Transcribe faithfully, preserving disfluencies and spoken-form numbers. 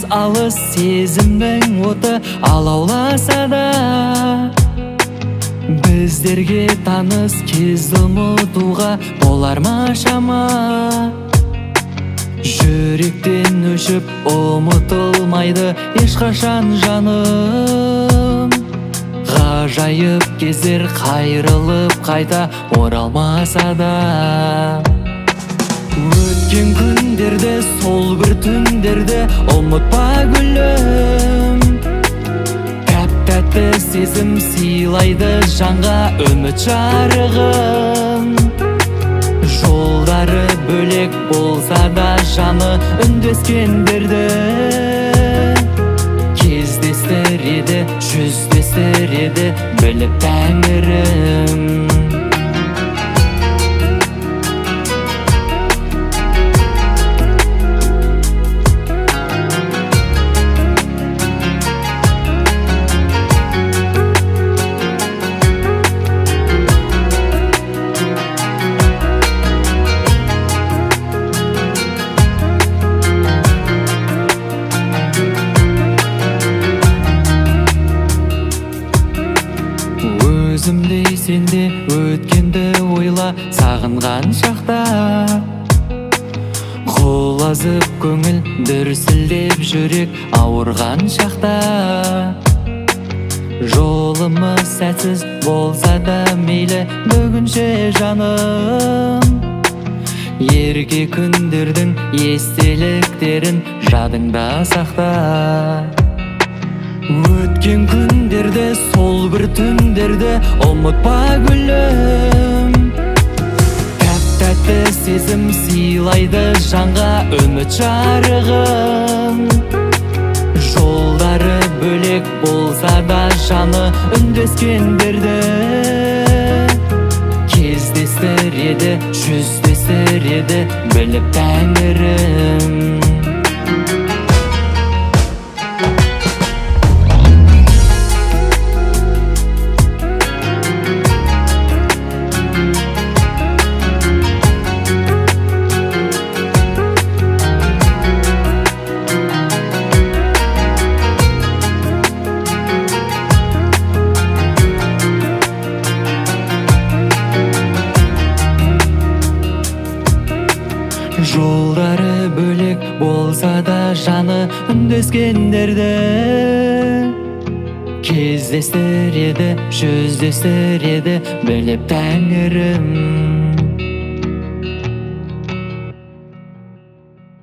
алыс сезімнің оты алауласа да, біздерге таныс кезді ұмытуға болар ма шама? Жүректен өшіп ұмытылмайды ешқашан жаным. Ғажайып кездер қайрылып қайта оралмаса да, өткен күндерде, сол бір түндерде ұмытпа гүлім. Тәп-тәтті сезім сыйлайды жанға үміт жарығын. Жолдары бөлек болса да жаны үндескендерді кездестір еді, жүздестір еді біліп тәңірім. Өзімдей сенде өткенді ойла сағынған шақта, құлазып көңіл дүрсілдеп жүрек ауырған шақта. Жолымыз сәтсіз болса да мейлі бүгінше жаным, ерке күндердің естеліктерін жадыңда сақта. Өткен күндерде, сол бір түндерде ұмытпа гүлім. Тәп-тәтті сезім сыйлайды жанға үміт жарығын. Жолдары бөлек болса да жаны үндескендерді кездестір еді, жүздестір еді біліп тәңірім. Жолдары бөлек болса да жаны үндескендерді кездестір еді, жүздестір еді біліп тәңірім.